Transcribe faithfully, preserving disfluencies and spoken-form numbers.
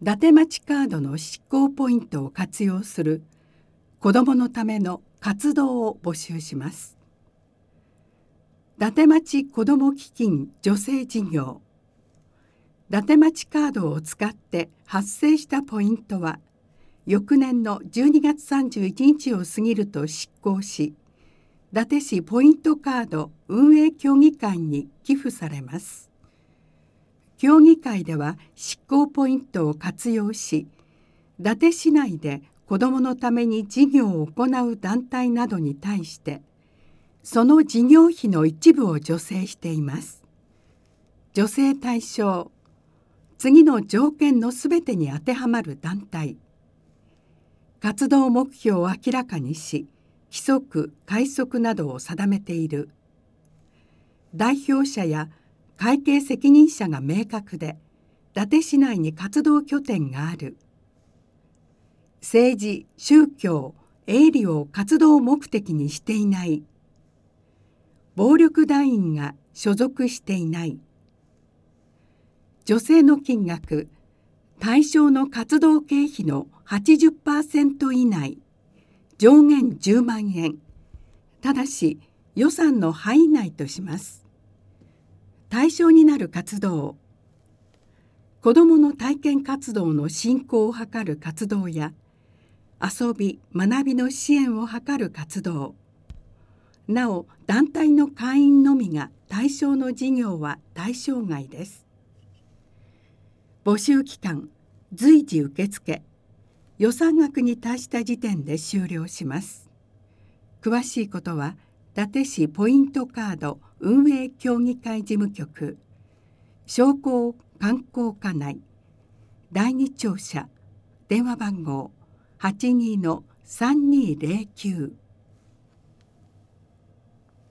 伊達町カードの執行ポイントを活用する子どものための活動を募集します。伊達町子ども基金助成事業。伊達町カードを使って発生したポイントは、翌年のじゅうにがつさんじゅういちにちを過ぎると失効し、伊達市ポイントカード運営協議会に寄付されます。協議会では執行ポイントを活用し、伊達市内で子どものために事業を行う団体などに対して、その事業費の一部を助成しています。助成対象、次の条件のすべてに当てはまる団体。活動目標を明らかにし、規則・快則などを定めている。代表者や会計責任者が明確で、伊達市内に活動拠点がある。政治・宗教・営利を活動目的にしていない。暴力団員が所属していない。助成の金額、対象の活動経費の はちじゅっパーセント 以内、上限じゅうまんえん、ただし予算の範囲内とします。対象になる活動、子どもの体験活動の振興を図る活動や、遊び・学びの支援を図る活動。なお、団体の会員のみが対象の事業は対象外です。募集期間、随時受付、予算額に達した時点で終了します。詳しいことは、伊達市ポイントカード運営協議会事務局、商工観光課内、だいに庁舎、電話番号 はちにーのさんにーぜろきゅう